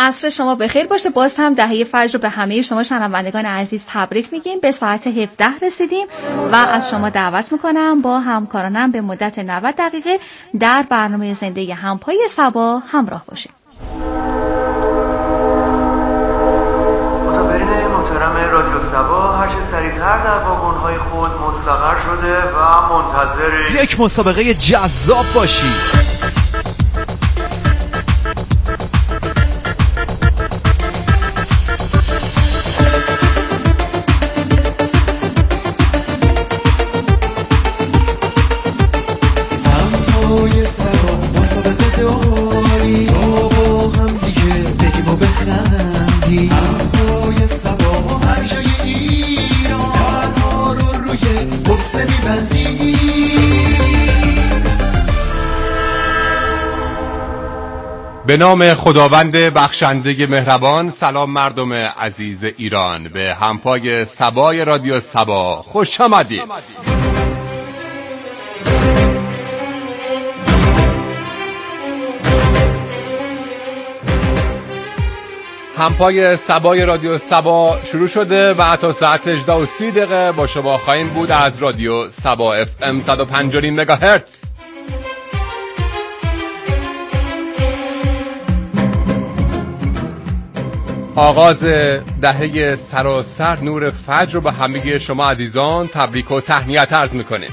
عصر شما بخیر باشه. باز هم دهه فجر رو به همه شما شنوندگان عزیز تبریک میگیم. به ساعت 17 رسیدیم و از شما دعوت میکنم با همکارانم به مدت 90 دقیقه در برنامه زنده همپای صبا همراه باشیم. مسافرین محترم رادیو صبا، هر چه سریعتر در واگن‌های خود مستقر شده و منتظر یک مسابقه جذاب باشید. به نام خداوند بخشنده مهربان. سلام مردم عزیز ایران، به همپای صبای رادیو صبا خوش آمدید. همپای صبای رادیو صبا شروع شده و تا ساعت 18:30 با شما خواهیم بود از رادیو صبا FM 105 مگاهرتز. آغاز دهه سراسر نور فجر رو به همه شما عزیزان تبریک و تهنیت عرض میکنیم.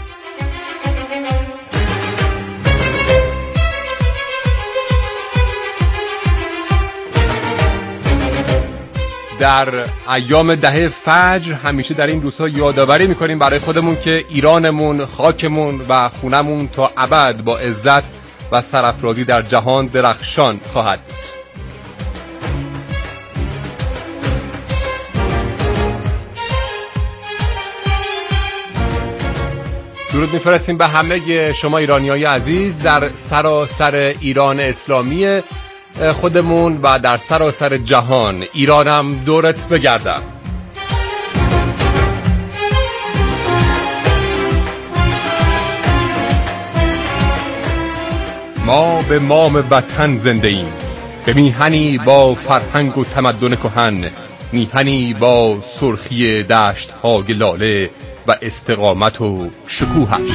در ایام دهه فجر همیشه در این روزها یادآوری میکنیم برای خودمون که ایرانمون، خاکمون و خونمون تا ابد با عزت و سرافرازی در جهان درخشان خواهد بود. درود میفرستیم به همه شما ایرانیای عزیز در سراسر ایران اسلامی خودمون و در سراسر جهان. ایرانم دورت بگردم. ما به مام وطن زنده ایم، به میهنی با فرهنگ و تمدن کهن، میهنی با سرخی دشت های لاله و استقامت و شکوهش.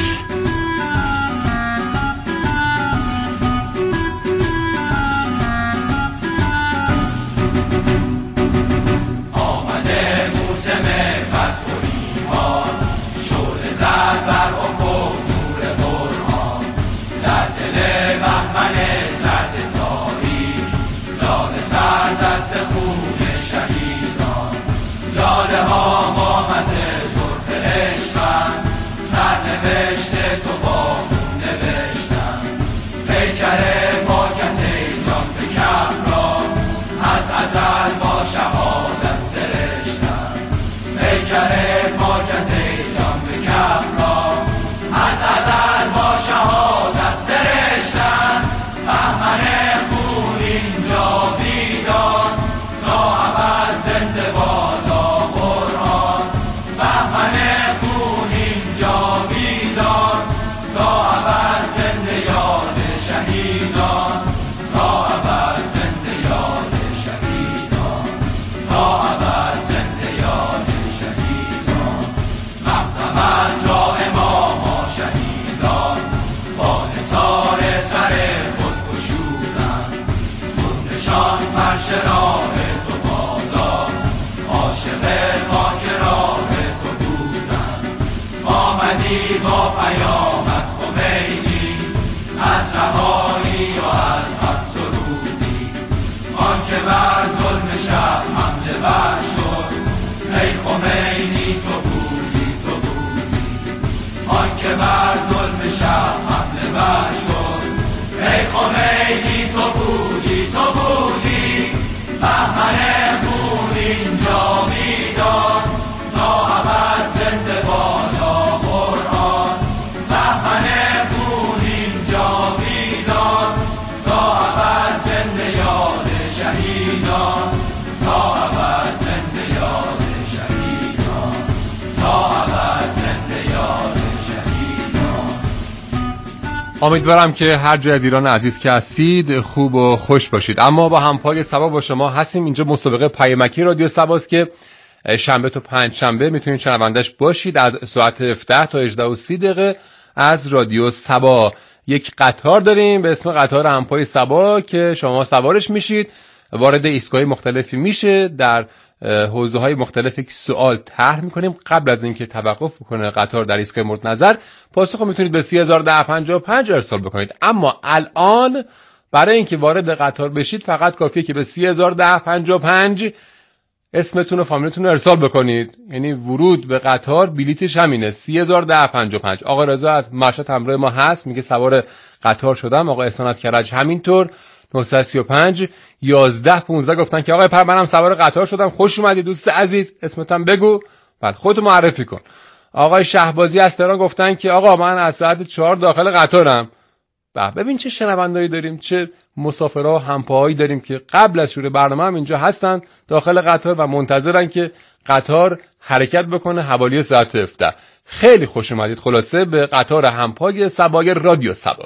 امیدوارم که هر جای از ایران عزیز که هستید خوب و خوش باشید. اما با همپای سبا با شما هستیم. اینجا مسابقه پیامکی رادیو سباست که شنبه تا پنج شنبه میتونید شنوندش باشید از ساعت 17 تا 18:30 دقیقه از رادیو سبا. یک قطار داریم به اسم قطار همپای سبا که شما سوارش میشید، وارد ایستگاه مختلفی میشه، در حوزه های مختلف یک سوال طرح میکنیم. قبل از اینکه توقف بکنه قطار در ایستگاه مورد نظر، پاسخ میتونید به 301055 ارسال بکنید. اما الان برای اینکه وارد قطار بشید فقط کافیه که به 301055 اسمتون و فامیلتون رو ارسال بکنید. یعنی ورود به قطار بلیتش همینه، 301055. آقا رضا از مشهد همراه ما هست، میگه سوار قطار شدم. آقا احسان از کرج همینطور، 935 1115 گفتن که آقای پر منم سوار قطار شدم. خوش اومدی دوست عزیز، اسمتم بگو، بعد خودت معرفی کن. آقای شهبازی از تهران گفتن که آقا من از ساعت 4 داخل قطارم. ببین چه شنوندایی داریم، چه مسافرها و همپاهایی داریم که قبل از شروع برنامه هم اینجا هستن داخل قطار و منتظرن که قطار حرکت بکنه حوالی ساعت 17. خیلی خوش اومدید خلاصه به قطار همپای سبای رادیو سبا.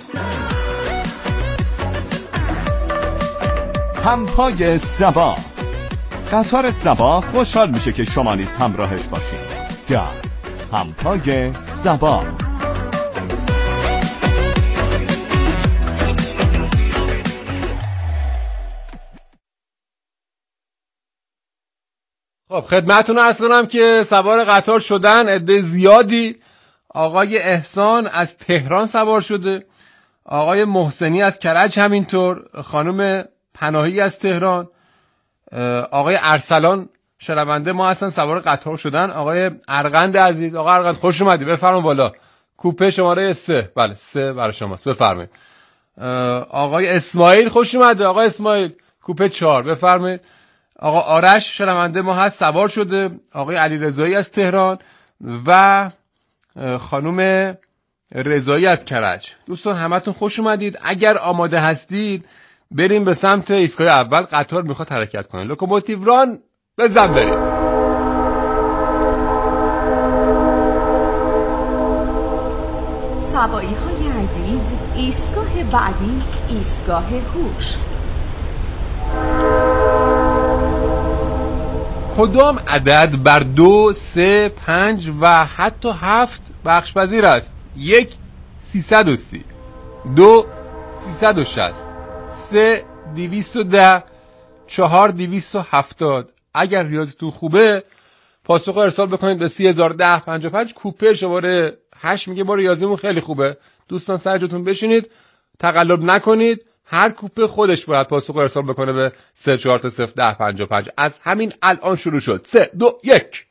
همپای سبا، قطار سبا خوشحال میشه که شما نیز همراهش باشید. در همپای سبا. خب خدمتتون عرض کنم که سوار قطار شدن عده زیادی. آقای احسان از تهران سوار شده، آقای محسنی از کرج همینطور، خانم پناهی از تهران، آقای ارسلان شنونده ما هستن سوار قطار شدن. آقای ارغند عزیز، آقا ارغند خوش اومدی، بفرمایید بالا. کوپه شماره 3، بله 3 برای شماست، بفرمایید. آقای اسماعیل خوش اومده، آقای اسماعیل کوپه 4، بفرمایید. آقا آرش شنونده ما هست سوار شده، آقای علی رضایی از تهران و خانم رضایی از کرج. دوستان همتون خوش اومدید. اگر آماده هستید بریم به سمت ایستگاه اول، قطار میخواد حرکت کنه. لوکوموتیو ران، بزن بریم. سبایی های عزیز، ایستگاه بعدی ایستگاه هوش. کدام عدد بر 2، 3، 5 و حتی 7 بخش پذیر است؟ 1 330، 2 360، 3 210، 4 270. اگر ریاضیتون خوبه پاسخ ارسال بکنید به 301055. کوپه شماره 8 میگه ما ریاضیمون خیلی خوبه. دوستان سر جاتون بشینید، تقلب نکنید. هر کوپه خودش باید پاسخ ارسال بکنه به 34 تا 01055. از همین الان شروع شد. 3 2 1.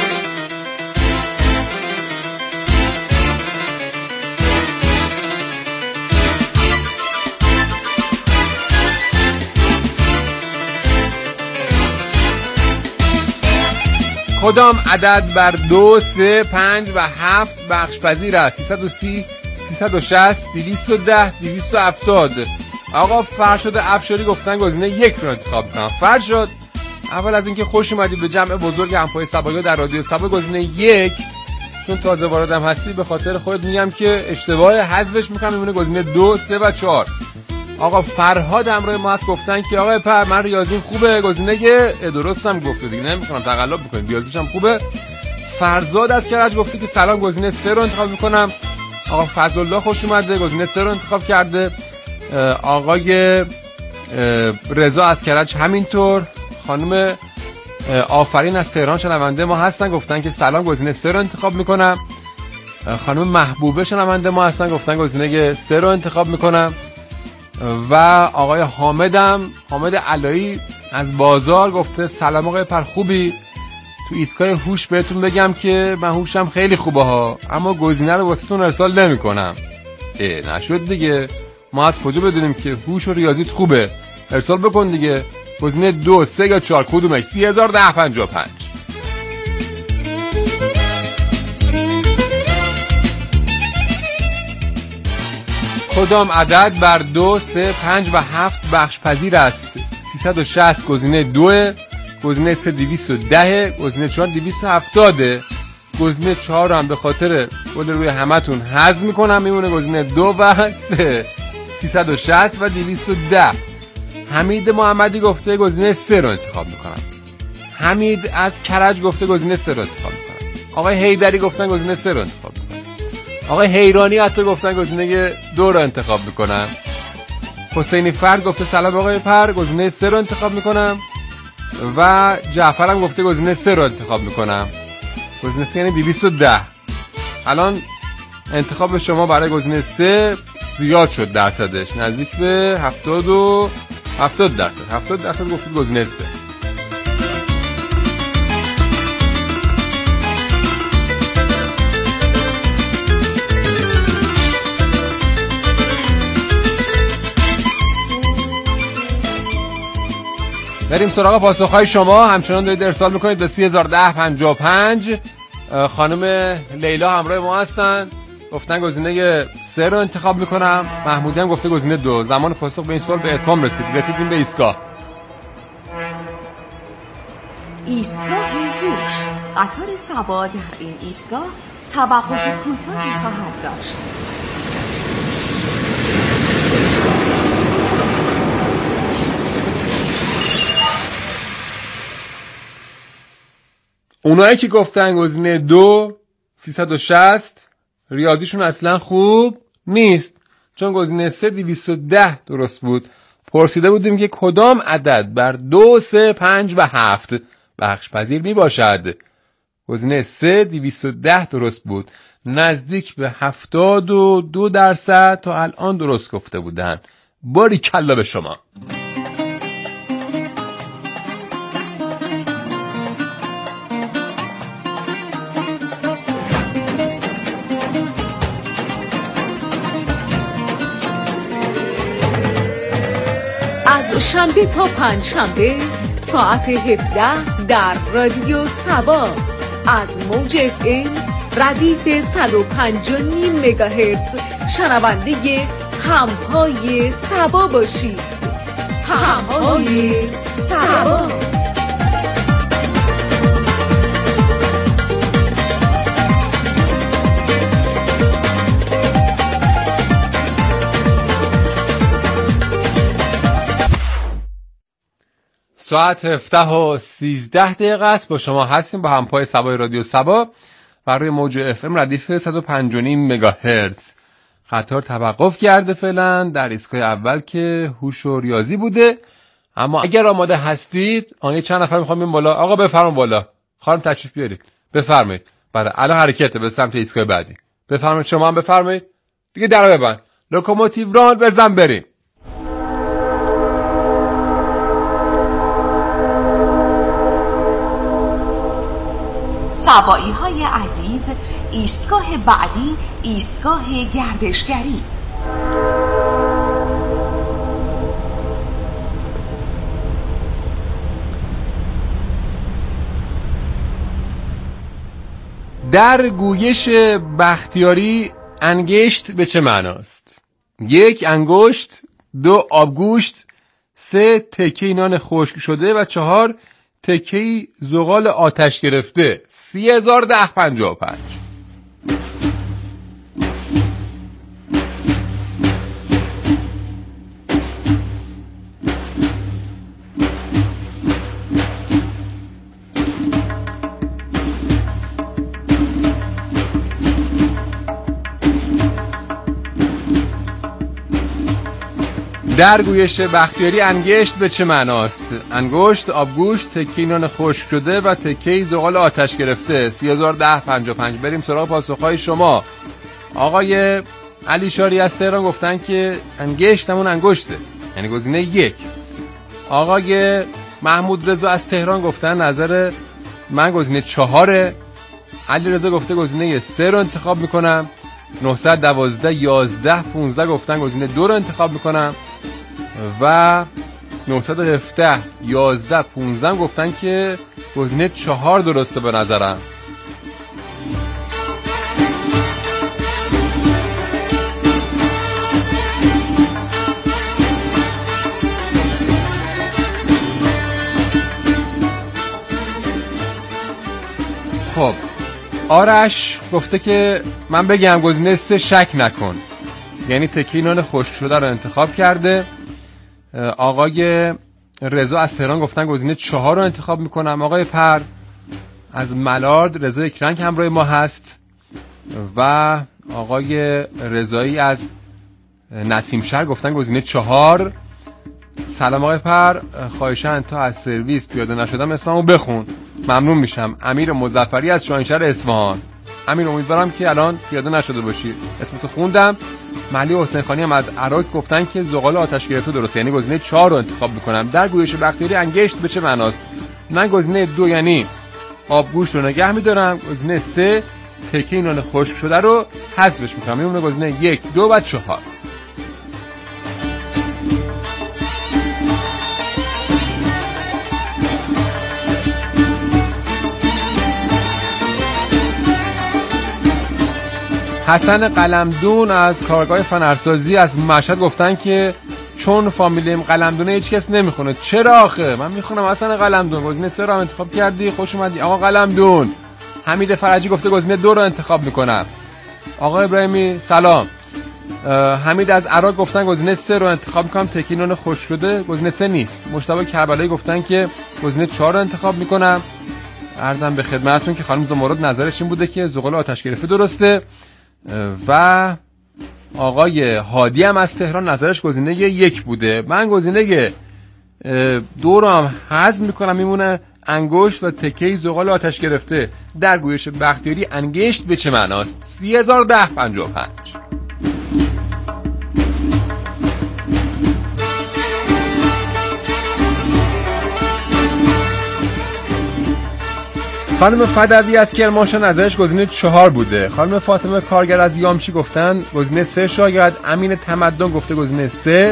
کدام عدد بر 2، 3، 5 و 7 بخش پذیر است؟ 330، 360، 210، 270. آقا فرشاد افشاری گفتن گزینه 1 رو انتخاب کنم. فرشاد، اول از اینکه خوش اومدی به جمع بزرگ همپای سبایا در رادیو سبا. گزینه 1 چون تازه واردم هستی به خاطر خودت میگم که اشتباه حذفش میکنم، میمونه گزینه 2، 3 و 4. آقا فرهاد همراه ما هست گفتن که آقا پر من ریاضیم خوبه. گزینه درستم گفته دیگه، نمیخوام تقلب بکنم، ریاضیشم خوبه. فرزاد از کرج گفته که سلام، گزینه 3 رو انتخاب میکنم. آقا فضل الله خوش اومده، گزینه 3 رو انتخاب کرده. آقای رضا از کرج همینطور. خانم آفرین از تهران شنونده ما هستن گفتن که سلام، گزینه 3 رو انتخاب میکنم. خانم محبوبه شنونده ما هستن گفتن گزینه 3 رو انتخاب میکنم. و آقای حامد علایی از بازار گفته سلام آقای پر خوبی. تو ایستگاه هوش بهتون بگم که من هوشم خیلی خوبه ها، اما گزینه رو واسهتون ارسال نمی‌کنم. نشد دیگه، ما از کجا بدونیم که هوش و ریاضیت خوبه؟ ارسال بکن دیگه. گزینه 2، 3 یا 4 کدومش؟ 301055. کدام عدد بر 2، 3، 5 و 7 بخش پذیر است؟ 360 گزینه 2، گزینه 3 210، گزینه 4 270. گزینه 4 هم به خاطر گل روی همتون حذف میکنم، میمونه گزینه 2 و 3. 360 و 210. حمید محمدی گفته گزینه 3 رو انتخاب میکنم. حمید از کرج گفته گزینه 3 رو انتخاب میکنم. آقای حیدری گفتن گزینه 3 رو انتخاب میکنم. آقای حیرانی حتی گفتن گزینه 2 رو انتخاب میکنم. حسینی فرد گفته سلام آقای پر، گزینه 3 رو انتخاب میکنم. و جعفر هم گفته گزینه 3 رو انتخاب میکنم. گزینه 3 یعنی 210. الان انتخاب شما برای گزینه 3 زیاد شد درصدش، نزدیک به 70 درصد گفتید گزینه 3. بریم سراغ پاسخهای شما. همچنان دارید ارسال میکنید به 301055. خانم لیلا همراه ما هستن، گفتن گزینه 3 رو انتخاب میکنم. محمودی هم گفته گزینه 2. زمان پاسخ به این سوال به اتمام رسیدیم به ایستگاه. ایستگاه هوش. قطار سبا در این ایستگاه توقف کوتاهی خواهد داشت. اونایی که گفتن گزینه 2 360 ریاضیشون اصلا خوب نیست، چون گزینه 3 210 درست بود. پرسیده بودیم که کدام عدد بر 2 3 5 و 7 بخش پذیر می باشد. گزینه 3 210 درست بود، نزدیک به 72% تا الان درست گفته بودن. باریکلا به شما. شنبه تا پنجشنبه ساعت 17 در رادیو سبا از موج FM ردیف 105.5 مگاهرتز شنونده همهای سبا باشید. همهای سبا. ساعت 17:13 است. با شما هستیم با همپای سبای رادیو سبا بر روی موج FM ردیف 105.5 مگاهرتز. قطار توقف کرده فعلا در ایستگاه اول که هوش و ریاضی بوده، اما اگر آماده هستید آن چند نفر میخوام این بالا. آقا بفرمایید بالا. خانم تشریف بیارید. بفرمایید. بله الان حرکته به سمت ایستگاه بعدی. بفرمایید. شما هم بفرمایید. دیگه درو ببند. لوکوموتیو ران بزن بریم. سبایی های عزیز، ایستگاه بعدی ایستگاه گردشگری. در گویش بختیاری انگشت به چه معناست؟ 1 انگشت، 2 آبگوشت، 3 تکه نان خشک شده و 4 تکه‌ای زغال آتش گرفته. 301055. در گویش بختیاری انگشت به چه معناست؟ انگشت، آبگوشت، تکه نان خشک شده و تکه زغال آتش گرفته. 301055. بریم سراغ پاسخهای شما. آقای علی شاری از تهران گفتن که انگشت همون انگشته، یعنی گزینه 1. آقای محمود رضا از تهران گفتن نظر من گزینه 4. علی رضا گفته گزینه 3 رو انتخاب میکنم. 912 11 15 گفتن گزینه 2 رو انتخاب میکنم و 917 11 15 گفتن که گزینه 4 درسته به نظرم. خب آرش گفته که من بگم گزینه 3 شک نکن، یعنی تکه نان خشک شده رو انتخاب کرده. آقای رضا از تهران گفتن گزینه 4 رو انتخاب میکنم. آقای پر از ملارد، رضا اکرنگ همراه ما هست و آقای رضایی از نسیم شهر گفتن گزینه 4. سلام آقای پر، خواهشاً تا از سرویس پیاده نشدم اسممو بخون، ممنون میشم. امیر مظفری از شاهینشهر اصفهان. امیر امیدوارم که الان پیاده نشده باشی، اسمتو خوندم. ملی حسین خانی هم از عراق گفتن که زغال آتش گرفته درسته، یعنی گزینه 4 رو انتخاب میکنم. در گویش بختیاری انگشت به چه معناست؟ من گزینه 2 یعنی آبگوشت رو نگه میدارم، گزینه 3 تکه نان خشک شده رو حذفش میکنم، میمونه گزینه 1 2 و 4. حسن قلمدون از کارگاه فنرسازی از مشهد گفتن که چون فامیلیم قلمدونه هیچ کس نمیخونه. چرا آخه؟ من میخونم. حسن قلمدون گزینه 3 رو انتخاب کردی، خوش اومدی آقا قلمدون. حمید فرجی گفته گزینه 2 رو انتخاب میکنم. آقا ابراهیمی سلام. حمید از عراق گفتن گزینه 3 رو انتخاب میکنم، تکه نان خشک شده. گزینه 3 نیست. مجتبی کربلایی گفتن که گزینه 4 رو انتخاب میکنم. عرضم به خدمتتون که خانم زمرد نظرش این بوده که زغال آتش گرفته درسته و آقای هادی هم از تهران نظرش گزینه 1 بوده. من گزینه 2 رو هم حذف میکنم، میمونه انگشت و تکه زغال آتش گرفته. در گویش بختیاری انگشت به چه معناست؟ 301055. خانم فدوی از کرمانشاه نظرش گزینه 4 بوده. خانم فاطمه کارگر از یامچی گفتن گزینه 3 شاید. امین تمدن گفته گزینه 3.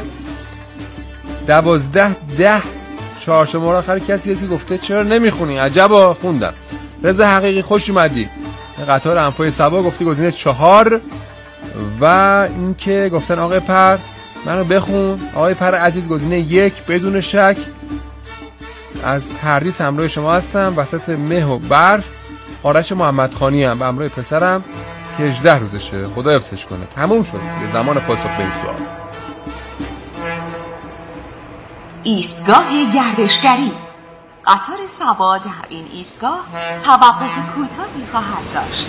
12 10 4 شماره آخر کسی گفته چرا نمیخونی؟ عجبا خوندم. رضا حقیقی خوش اومدی. قطار انفای سبا گفته گزینه 4 و این که گفتن آقای پر منو بخون. آقای پر عزیز گزینه 1 بدون شک. از پردیس همراه شما هستم وسط مه و برف. آرش محمدخانی هم به همراه پسرم که 18 روزشه، خدا حفظش کنه. تموم شد یه زمان پاسخ به این سوال. ایستگاه گردشگری. قطار سبا در این ایستگاه توقف کوتاهی خواهد داشت.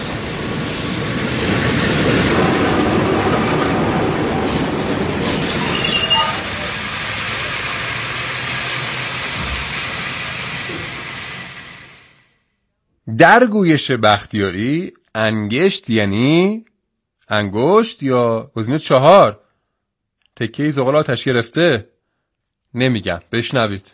در گویش بختیاری انگشت یعنی انگشت یا گزینه 4 تکه زغال آتش گرفته؟ نمیگم، بشنوید.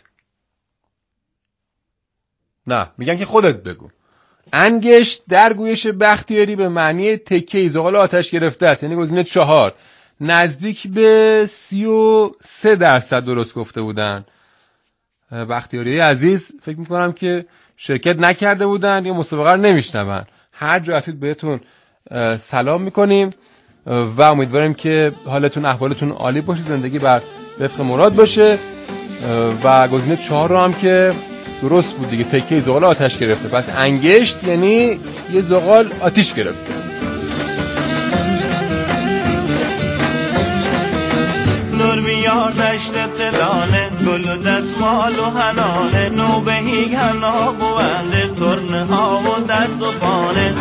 نه میگن که خودت بگو. انگشت در گویش بختیاری به معنی تکه زغال آتش گرفته است، یعنی گزینه 4. نزدیک به 33% درست گفته بودن. بختیاری عزیز فکر میکنم که شرکت نکرده بودن یا مسابقه رو نمیشنون. هر جا هستید بهتون سلام میکنیم و امیدواریم که حالتون احوالتون عالی باشه، زندگی بر وفق مراد باشه. و گزینه 4 رو هم که درست بود دیگه، تکه زغال آتش گرفته. پس انگشت یعنی یه زغال آتش گرفته. نور میار دشت تلانه، گل و دستمال و حنانه، نوبهی هنا بونده، ترنه ها و دست و پانه.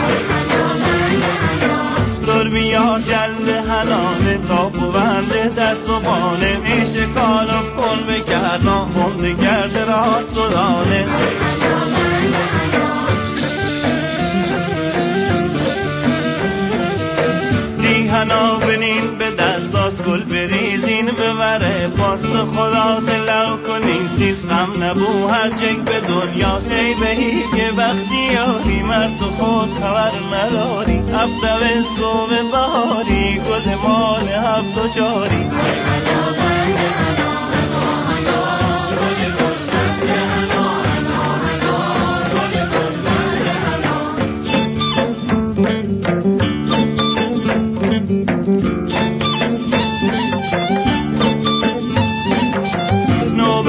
نور میار جلد حنانه، تا بونده دست و پانه، میشه کالف کن بکرنا، خونده کرده راست و دانه. دیهنا بنین به دست از گل بریزین ببره، پاس خدا تلو کنین سیز غم نبو هر جگ به دنیا سی بهی که وقتی یاری مرد خود خبر مداری. هفته به صوب بهاری گل مال هفت و جاری.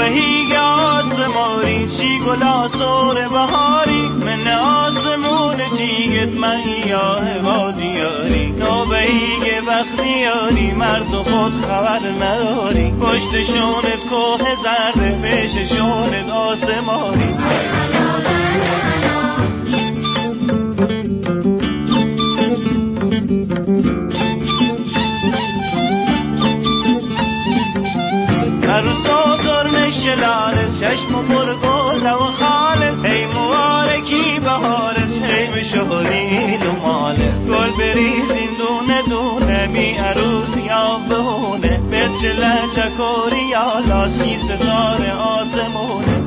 گل آسور بهاری من آسمون تیگت من یا هوا دیاری نوبهی وقتی یاری مرد خود خبر نداری پشت شونت کوه زرده پیش شونت آسماری عروسا ترمش لالس چشم و پرگل لب و خالص هی مبارکی بهارس هی بشهرین و مالس گل بریزین دونه دونه بی عروس یا بهونه برچه لجکوری یا لاسی ستاره آسمونه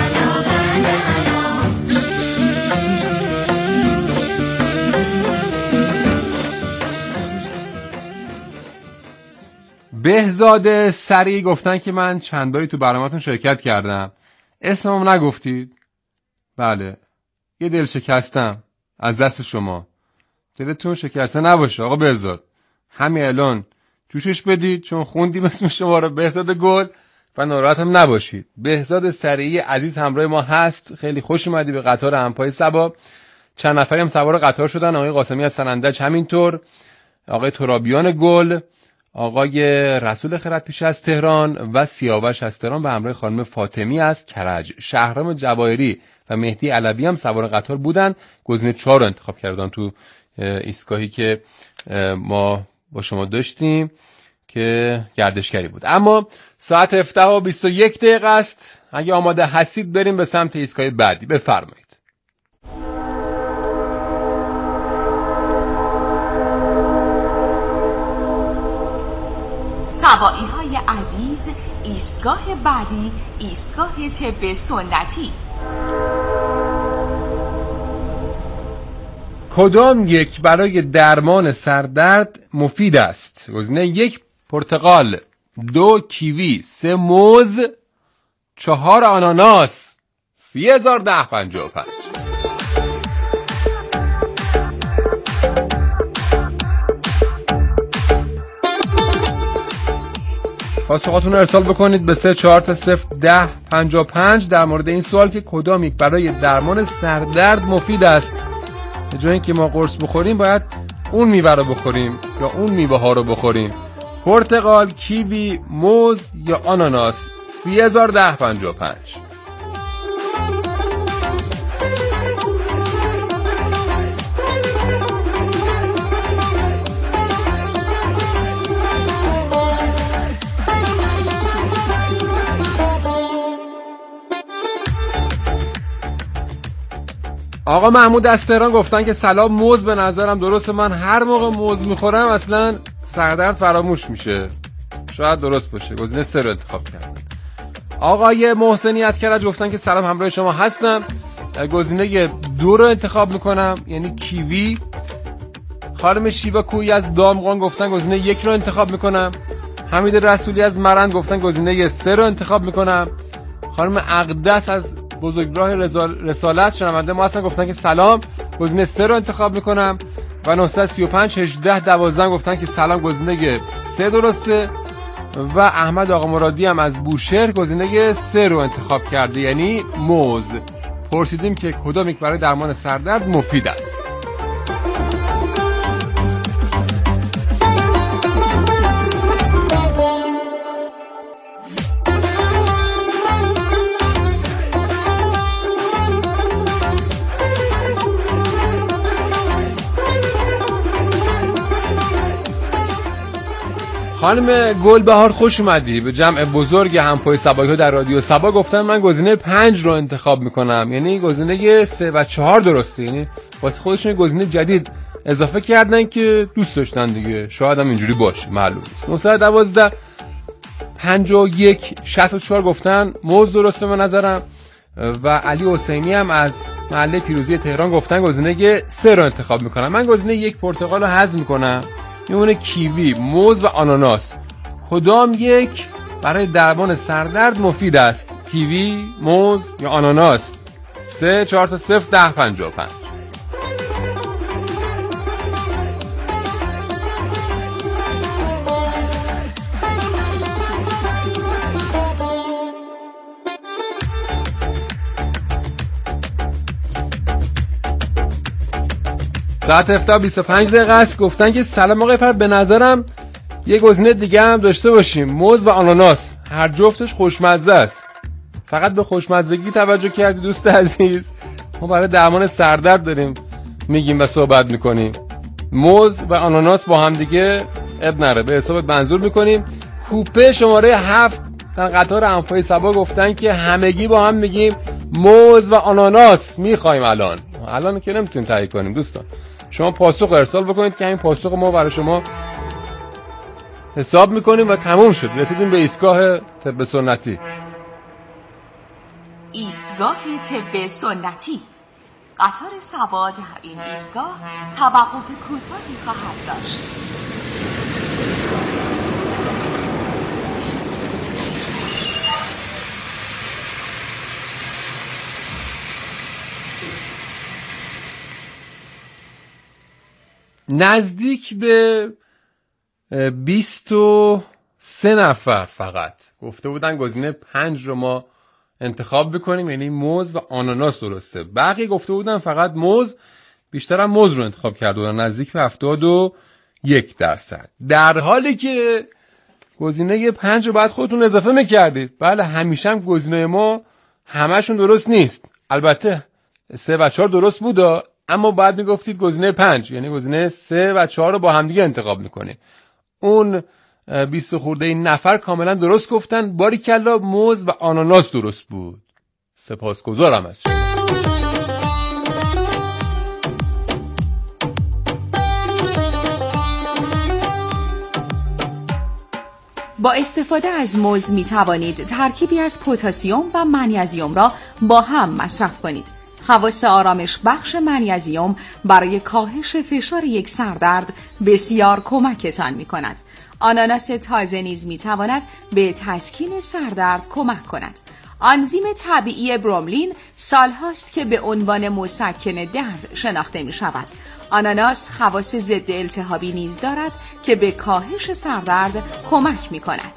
بهزاد سری گفتن که من چند باری تو برنامه‌تون شرکت کردم اسمم نگفتید. بله یه دل شکستم از دست شما. دلتون شکسته نباشه آقا بهزاد، همین الان جوشش بدید چون خوندیم اسم شما رو بهزاد گل و ناراحت هم نباشید. بهزاد سری عزیز همراه ما هست. خیلی خوش اومدی به قطار همپای صبا. چند نفری هم سوار قطار شدن، آقای قاسمی از سنندج همینطور، آقای ترابیان گل، آقای رسول خردپیشه از تهران و سیاوش از تهران به همراه خانم فاطمی از کرج. شهرام جواهری و مهدی علوی هم سوار قطار بودن. گزینه 4 رو انتخاب کردن تو ایستگاهی که ما با شما داشتیم که گردشگری بود. اما ساعت 17:21 است. اگه آماده هستید بریم به سمت ایستگاه بعدی. بفرمایید. سوایی های عزیز، ایستگاه بعدی ایستگاه طب سنتی. کدام یک برای درمان سردرد مفید است؟ گزینه 1 پرتقال، 2 کیوی، 3 موز، 4 آناناس. 301055. پاسخاتون رو ارسال بکنید به 34 در مورد این سوال که کدام یک برای درمان سردرد مفید است. به جای اینکه ما قرص بخوریم باید اون میوه رو بخوریم یا اون میوه ها رو بخوریم. پرتقال، کیوی، موز یا آناناس. 301055. آقا محمود از تهران گفتن که سلام، موز به نظرم درسته. من هر موقع موز میخورم اصلا سردرد فراموش میشه. شاید درست باشه. گزینه 3 رو انتخاب کردم. آقای محسنی از کرج گفتن که سلام، همراه شما هستم. گزینه 2 رو انتخاب میکنم یعنی کیوی. خانم شیوا کویی از دامغان گفتن گزینه 1 رو انتخاب میکنم. حمید رسولی از مرند گفتن گزینه 3 رو انتخاب میکنم. خانم اقدس از بزرگراه رسالت شنونده ما هستن گفتن که سلام، گزینه 3 رو انتخاب میکنم. و 935 18 12 گفتن که سلام، گزینه 3 درسته. و احمد آقا مرادی هم از بوشهر گزینه 3 رو انتخاب کرده یعنی موز. پرسیدیم که کدام یک برای درمان سردرد مفید است. خانم گلبهار خوش اومدی به جمع بزرگ همپای صباحی در رادیو صبا. گفتن من گزینه 5 رو انتخاب میکنم یعنی گزینه 3 و 4 درسته. یعنی واسه خودشون گزینه جدید اضافه کردن که دوست داشتن دیگه. شاید هم اینجوری باشه، معلوم نیست. 912 51 64 گفتن موز درسته به نظرم. و علی حسینی هم از محله پیروزی تهران گفتن گزینه 3 رو انتخاب میکنم. من گزینه 1 پرتقال رو حذف میکنم. میمونه کیوی، موز و آناناس. کدام یک برای درمان سردرد مفید است؟ کیوی، موز یا آناناس؟ 3 4 تا 0 10 55. ساعت 7:25 است. گفتن که سلام آقای پر، به نظرم یه گزینه دیگه هم داشته باشیم، موز و آناناس، هر جفتش خوشمزه است. فقط به خوشمزگی توجه کردی دوست عزیز؟ ما برای درمان سردرد داریم میگیم و صحبت میکنیم. موز و آناناس با هم دیگه اب نره، به حسابت منظور میکنیم. کوپه شماره 7 در قطار همپای صبا گفتن که همگی با هم میگیم موز و آناناس میخوایم. الان که نمیتونیم تهیه کنیم دوستان، شما پاسخ ارسال بکنید که همین پاسخ ما برای شما حساب میکنیم و تموم شد. رسیدیم به ایستگاه طب سنتی. ایستگاه طب سنتی. قطار صبا در این ایستگاه توقف کوتاهی خواهد داشت. نزدیک به 23 نفر فقط گفته بودن گزینه 5 رو ما انتخاب بکنیم، یعنی موز و آناناس درسته. بقیه گفته بودن فقط موز، بیشتر هم موز رو انتخاب کرده بودن، نزدیک به 71%. در حالی که گزینه 5 رو باید خودتون اضافه میکردید. بله همیشه هم گزینه ما همشون درست نیست، البته 3 و 4 درست بوده، اما بعد میگفتید گزینه 5، یعنی گزینه 3 و 4 رو با همدیگه انتخاب میکنید. اون 20 خورده نفر کاملا درست گفتن. باریکلا، موز و آناناس درست بود. سپاسگزارم از شما. با استفاده از موز می توانید ترکیبی از پتاسیم و منیزیم را با هم مصرف کنید. خواص آرامش بخش منیزیم برای کاهش فشار یک سردرد بسیار کمکتان می کند. آناناس تازه نیز می تواند به تسکین سردرد کمک کند. آنزیم طبیعی بروملین سالهاست که به عنوان مسکن درد شناخته می شود. آناناس خواص ضد التهابی نیز دارد که به کاهش سردرد کمک می کند.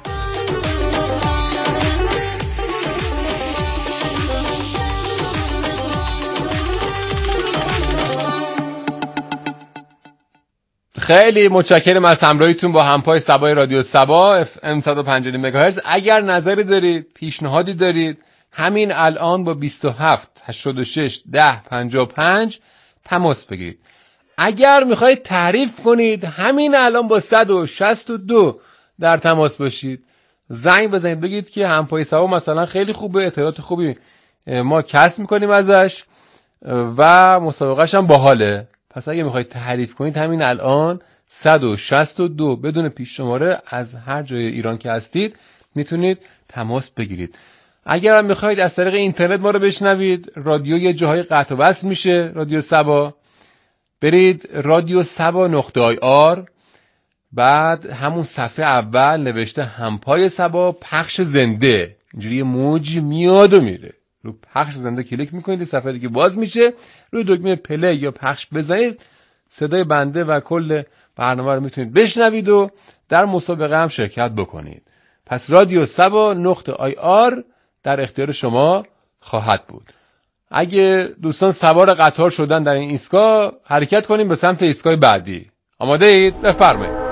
خیلی متشکرم از همراهیتون با همپای صبای رادیو صبا FM 150 مگاهرتز. اگر نظری دارید، پیشنهادی دارید، همین الان با 27 86 10 55 تماس بگیرید. اگر میخواید تعریف کنید، همین الان با 162 در تماس باشید، زنگ بزنید بگید که همپای صبا مثلا خیلی خوبه، اطلاعات خوبی ما کسب میکنیم ازش و مسابقهش هم باحاله. پس اگه میخواید تعریف کنید همین الان 162 بدون پیش شماره از هر جای ایران که هستید میتونید تماس بگیرید. اگر هم میخواید از طریق اینترنت ما رو بشنوید، رادیو یه جاهای قطع و وصل میشه، رادیو صبا، برید radiosaba.ir، بعد همون صفحه اول نوشته همپای صبا پخش زنده، اینجوری یه موجی میاد و میره، رو پخش زنده کلیک میکنید، صفحه دیگه باز میشه، روی دکمه پلی یا پخش بزنید، صدای بنده و کل برنامه رو میتونید بشنوید و در مسابقه هم شرکت بکنید. پس radiosaba.ir در اختیار شما خواهد بود. اگه دوستان سوار قطار شدن در این ایستگاه، حرکت کنیم به سمت ایستگاه بعدی. آماده اید؟ بفرمایید.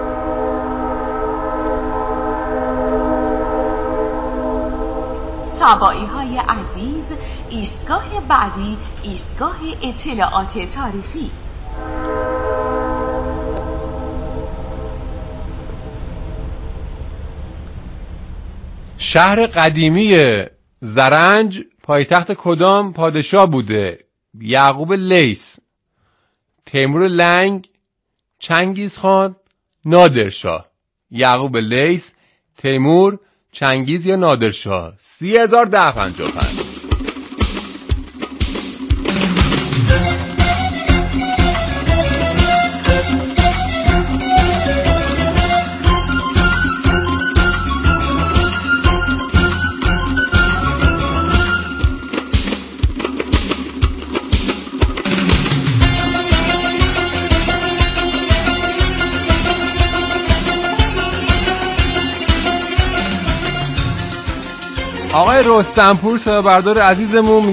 صبایی های عزیز، ایستگاه بعدی ایستگاه اطلاعات تاریخی. شهر قدیمی زرنج پایتخت کدام پادشاه بوده؟ یعقوب لیث، تیمور لنگ، چنگیز خان، نادرشاه. یعقوب لیث، تیمور، چنگیز یا نادرشاه. 30,1055. آقای رستمپور صدا بردار عزیزمون